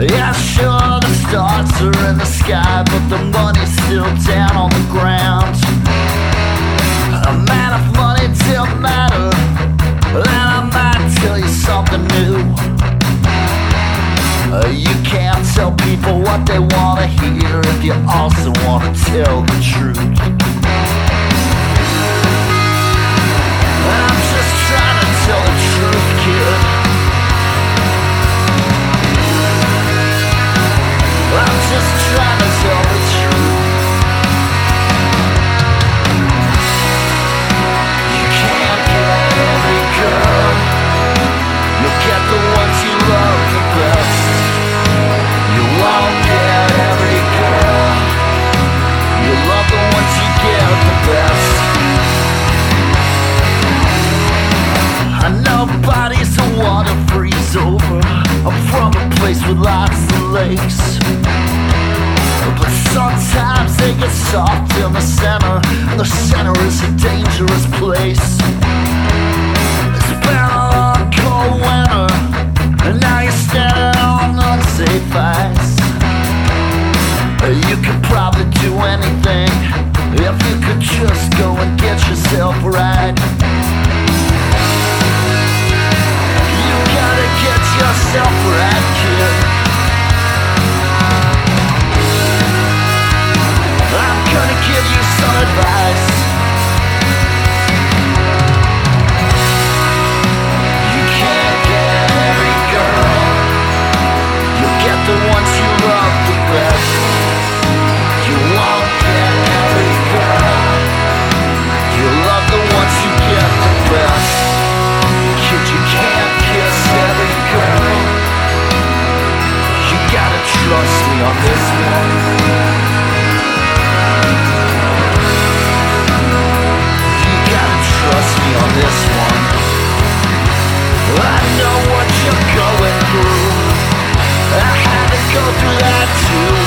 Yeah, sure, the stars are in the sky, but the money's still down on the ground. A man of money don't matter, and I might tell you something new. You can't tell people what they want to hear if you also want to tell the truth. And I'm just trying to tell the truth, kid. I'm just trying to tell the truth. You can't get every girl. You'll get the ones you love the best. You won't get every girl. You love the ones you get the best. Nobody's a water freeze over. I'm from a place with lots of lakes, but sometimes they get soft in the center, and the center is a dangerous place. It's been a long cold winter, and now you're standing on unsafe ice. You could probably do anything if you could just go and get yourself right. You gotta get yourself right, kid. I'm gonna give you some advice. You can't get every girl. You'll get the ones you love the best. You won't get every girl. You love the ones you get the best. Kid, you can't kiss every girl. You gotta trust me on this one. You gotta trust me on this one. I know what you're going through. I had to go through that too.